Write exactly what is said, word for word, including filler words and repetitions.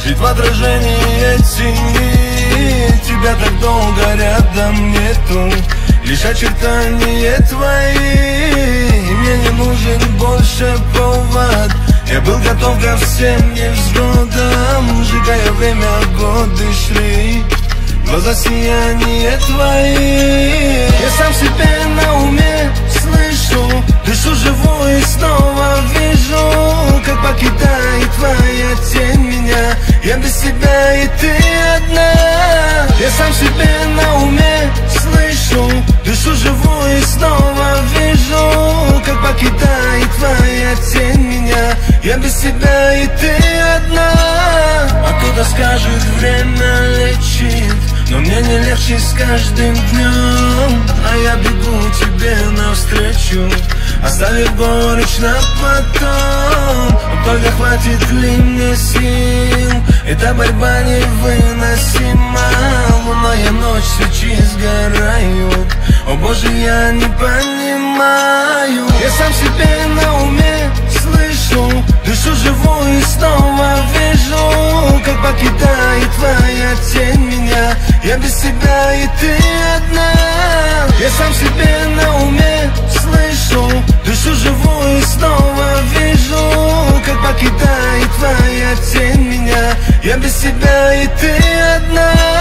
Ведь в отражении тени тебя так долго рядом нету. Лишь очертания твои, и мне не нужен больше повод. Я был готов ко всем невзгодам, сжигая время, годы шли, глаза сияния твои. Я сам себе на уме слышу, дышу, живу и снова вижу, как покидает твоя тень меня. Я без тебя и ты одна. Я сам себе на уме слышу, дышу, живу и снова вижу, как покидает твоя тень меня. Я без тебя и ты одна. А кто-то скажет, время лечит, но мне не легче с каждым днем. А я бегу тебе навстречу, оставив горечь на потом. Только хватит ли мне сил, эта борьба невыносима. Лунная ночь, свечи сгорают, о боже, я не понимаю. Я сам себе на уме слышу, дышу, живу и снова вижу, как покидает твоя тень меня. Я без тебя и ты одна. Я сам себе на уме слышу, дышу, живу и снова вижу, как покидает твоя тень меня. Я без тебя и ты одна.